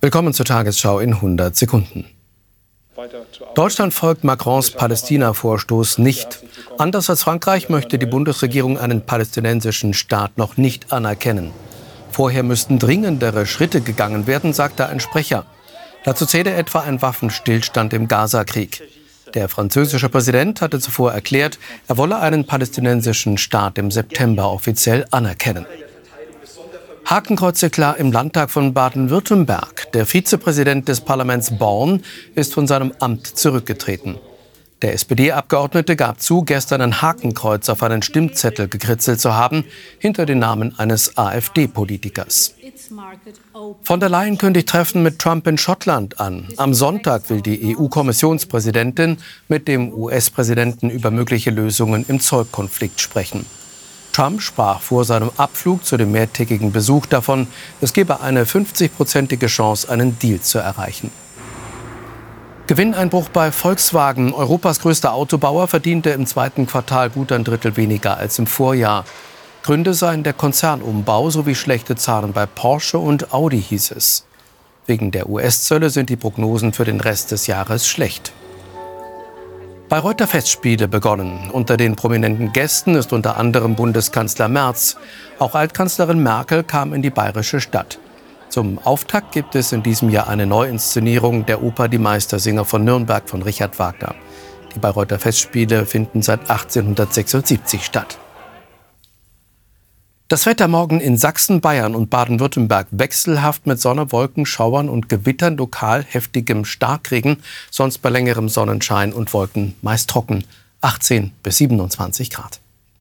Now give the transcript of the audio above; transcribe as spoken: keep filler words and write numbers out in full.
Willkommen zur Tagesschau in hundert Sekunden. Deutschland folgt Macrons Palästina-Vorstoß nicht. Anders als Frankreich möchte die Bundesregierung einen palästinensischen Staat noch nicht anerkennen. Vorher müssten dringendere Schritte gegangen werden, sagte ein Sprecher. Dazu zähle etwa ein Waffenstillstand im Gazakrieg. Der französische Präsident hatte zuvor erklärt, er wolle einen palästinensischen Staat im September offiziell anerkennen. Hakenkreuz-Eklat im Landtag von Baden-Württemberg. Der Vizepräsident des Parlaments Born ist von seinem Amt zurückgetreten. Der S P D-Abgeordnete gab zu, gestern ein Hakenkreuz auf einen Stimmzettel gekritzelt zu haben, hinter den Namen eines AfD-Politikers. Von der Leyen kündigt Treffen mit Trump in Schottland an. Am Sonntag will die E U-Kommissionspräsidentin mit dem U S-Präsidenten über mögliche Lösungen im Zollkonflikt sprechen. Trump sprach vor seinem Abflug zu dem mehrtägigen Besuch davon, es gebe eine fünfzigprozentige Chance, einen Deal zu erreichen. Gewinneinbruch bei Volkswagen. Europas größter Autobauer verdiente im zweiten Quartal gut ein Drittel weniger als im Vorjahr. Gründe seien der Konzernumbau sowie schlechte Zahlen bei Porsche und Audi, hieß es. Wegen der U S-Zölle sind die Prognosen für den Rest des Jahres schlecht. Bayreuther Festspiele begonnen. Unter den prominenten Gästen ist unter anderem Bundeskanzler Merz. Auch Altkanzlerin Merkel kam in die bayerische Stadt. Zum Auftakt gibt es in diesem Jahr eine Neuinszenierung der Oper Die Meistersinger von Nürnberg von Richard Wagner. Die Bayreuther Festspiele finden seit achtzehnhundertsechsundsiebzig statt. Das Wetter morgen in Sachsen, Bayern und Baden-Württemberg wechselhaft mit Sonne, Wolken, Schauern und Gewittern, lokal heftigem Starkregen, sonst bei längerem Sonnenschein und Wolken meist trocken, achtzehn bis siebenundzwanzig Grad.